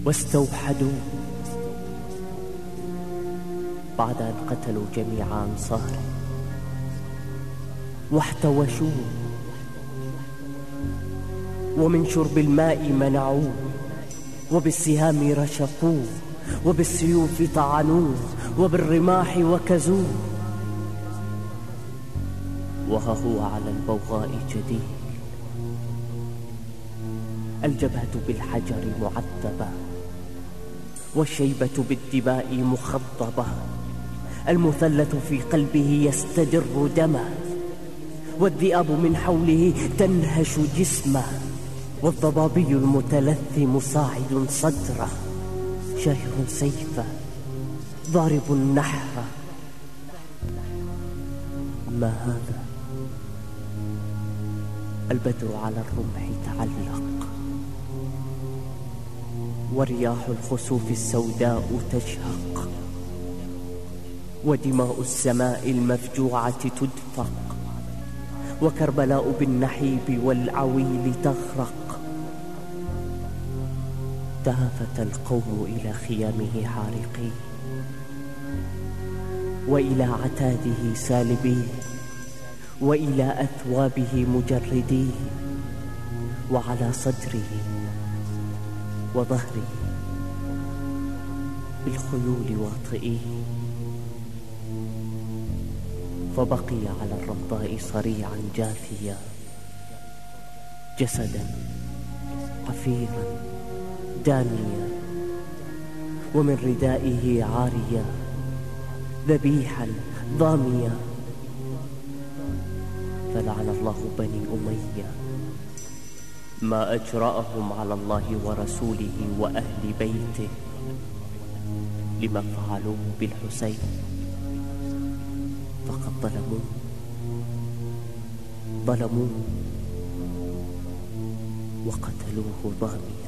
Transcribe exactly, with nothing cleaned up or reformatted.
واستوحدوه بعد أن قتلوا جميع أنصاره، واحتوشوه ومن شرب الماء منعوه، وبالسهام رشقوه، وبالسيوف طعنوه، وبالرماح وكزوه. وها هو على البوغاء جديد، الجبهة بالحجر معذبة، والشيبة بالدماء مخضبة، المثلث في قلبه يستدر دمه، والذئاب من حوله تنهش جسمه، والضبابي المتلثم صاعد صدره، شاهر سيفه ضارب نحره. ما هذا؟ البدر على الرمح تعلق، ورياح الخسوف السوداء تشهق، ودماء السماء المفجوعة تدفق، وكربلاء بالنحيب والعويل تغرق. تهافت القوم إلى خيامه حارقين، وإلى عتاده سالبين، وإلى أثوابه مجردين، وعلى صدره وظهره بالخيول واطئين. فبقي على الرمضاء صريعا جاثيا، جسدا حفيرا دانيا، ومن ردائه عاريا، ذبيحا ضاميا. فلعن الله بني أمية، ما أجرأهم على الله ورسوله وأهل بيته لما فعلوه بالحسين، فقد ظلموه ظلموه وقتلوه ظالمين.